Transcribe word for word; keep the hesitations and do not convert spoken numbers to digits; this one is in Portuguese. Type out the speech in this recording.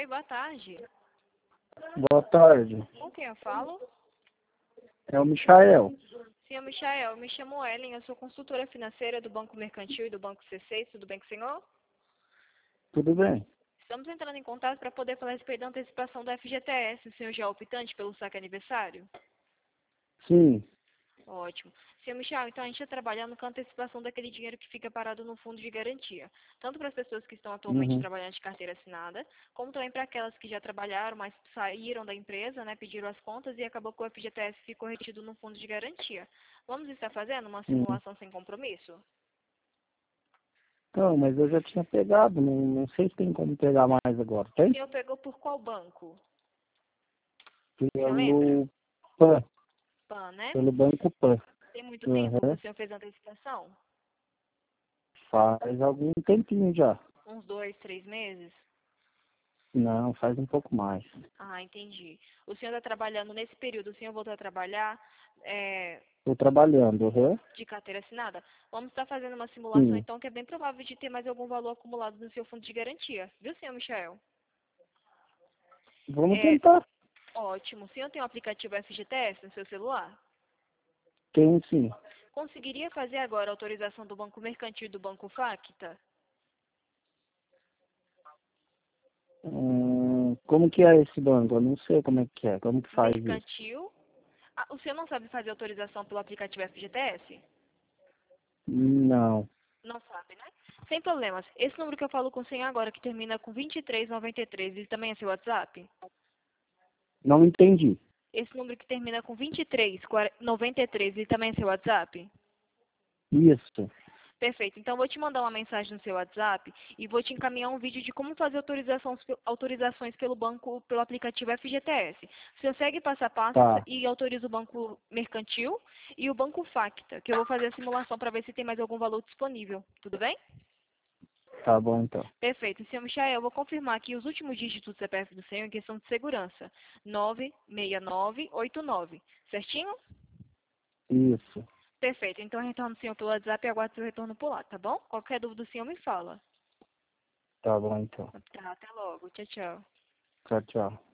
Oi, boa tarde. Boa tarde. Com quem eu falo? É o Michael. Senhor Michael, eu me chamo Ellen, eu sou consultora financeira do Banco Mercantil e do Banco C seis, tudo bem com o senhor? Tudo bem? Estamos entrando em contato para poder falar a respeito da antecipação do F G T S, o senhor já é optante pelo saque aniversário? Sim. Ótimo. Senhor Michel, então a gente está trabalhando com a antecipação daquele dinheiro que fica parado no fundo de garantia. Tanto para as pessoas que estão atualmente Uhum. trabalhando de carteira assinada, como também para aquelas que já trabalharam, mas saíram da empresa, né, pediram as contas e acabou que o F G T S ficou retido no fundo de garantia. Vamos estar fazendo uma Uhum. simulação sem compromisso? Não, mas eu já tinha pegado, não, não sei se tem como pegar mais agora, O tem? senhor pegou por qual banco? Você lembra? Pelo PAN, PAN, né? pelo Banco PAN. Tem muito tempo que Uhum. o senhor fez a antecipação? Faz algum tempinho já. Uns dois, três meses? Não, faz um pouco mais. Ah, entendi. O senhor está trabalhando nesse período, o senhor voltou a trabalhar é, Estou trabalhando, uhum. de carteira assinada? Vamos estar fazendo uma simulação, Sim. então, que é bem provável de ter mais algum valor acumulado no seu fundo de garantia. Viu, senhor Michel? Vamos É, tentar. ótimo. O senhor tem o aplicativo F G T S no seu celular? Tem sim. Conseguiria fazer agora a autorização do Banco Mercantil e do Banco Facta? Hum, como que é esse banco? Eu não sei como é que é. Como que faz isso? Mercantil. Ah, o senhor não sabe fazer autorização pelo aplicativo F G T S? Não. Não sabe, né? Sem problemas. Esse número que eu falo com o senhor agora, que termina com vinte e três noventa e três, ele também é seu WhatsApp? Não entendi. Esse número que termina com vinte e três noventa e três, ele também é seu WhatsApp? Isso. Perfeito. Então, eu vou te mandar uma mensagem no seu WhatsApp e vou te encaminhar um vídeo de como fazer autorizações, autorizações pelo banco, pelo aplicativo F G T S. Você segue passo a passo Tá. e autoriza o Banco Mercantil e o Banco Facta, que eu vou fazer a simulação para ver se tem mais algum valor disponível. Tudo bem? Tá bom então. Perfeito. Senhor Michael, eu vou confirmar aqui os últimos dígitos do C P F do senhor em questão de segurança. nove seis nove oito nove. Certinho? Isso. Perfeito. Então, eu retorno o senhor pelo WhatsApp e aguardo seu retorno por lá, tá bom? Qualquer dúvida o senhor me fala. Tá bom então. Tá, até logo. Tchau, tchau. Tchau, tchau.